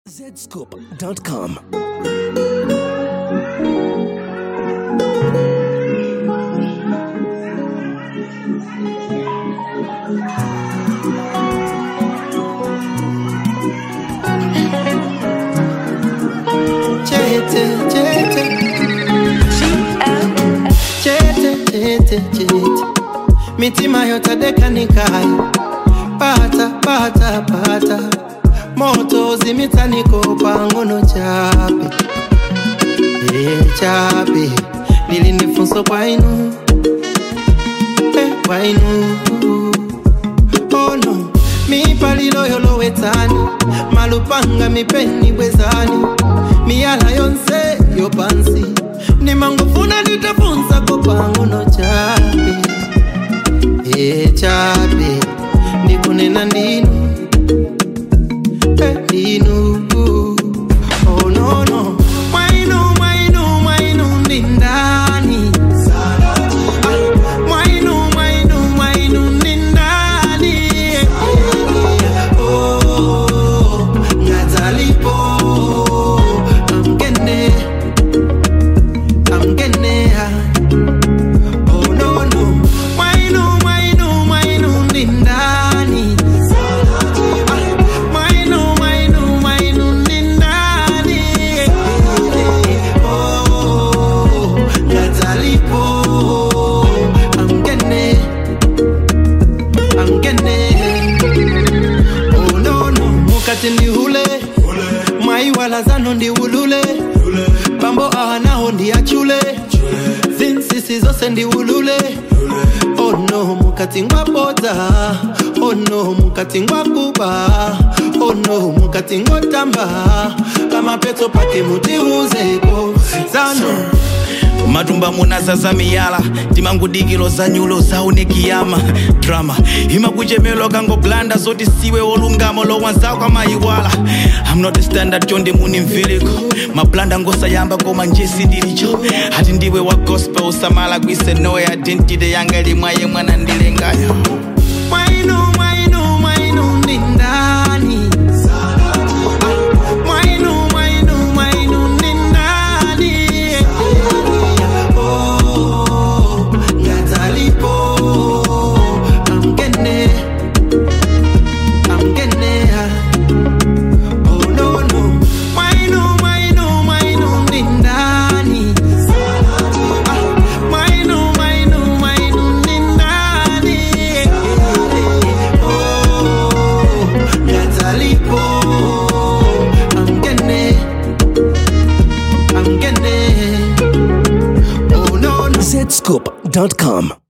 Zscoop.com. Mitima yotadeka nikai pata moto zimitaniko pangono chape chape nilinifunso kwainu kwainu oh no mipalilo yolowetani malupanga mipeni bwezani miyala yonse yopansi nimangufuna nitafunza ko pangono chape chape ndikunena ndinu ndinu oh no no mwainu ndindani mwainu ndindani oh ngazalipo I'm getting oh no no mwainu ndindani mwainu ndindani oh ngazalipo I'm getting oh no no mukati ndi hule mai wala zano ndi ulule pambo ahanaho ndi achule zinsisi zose ndi ulule oh no mukati ngwapota oh no mukati ngwakuba oh no mukati ngotamba kama peto pake mutiuzeko zano matumba munasasa miyala timangudikilo zanyulo zaunekiyama drama imakuchemelo kangoblanda zoti siwe olungamo lowanzako amayiwala I'm not a standard chonde muni mveliko mablanda ngosayamba koma njesi ndilicho hati ndiwe wa gospel usamala kwise no identity yanga limwaye mwana ndilengayo mwainu ndindani mwainu ndindani oh ngazalipo I'm getting oh no no mwainu ndindani mwainu ndindani oh ngazalipo I'm getting oh no no Zscoop.com.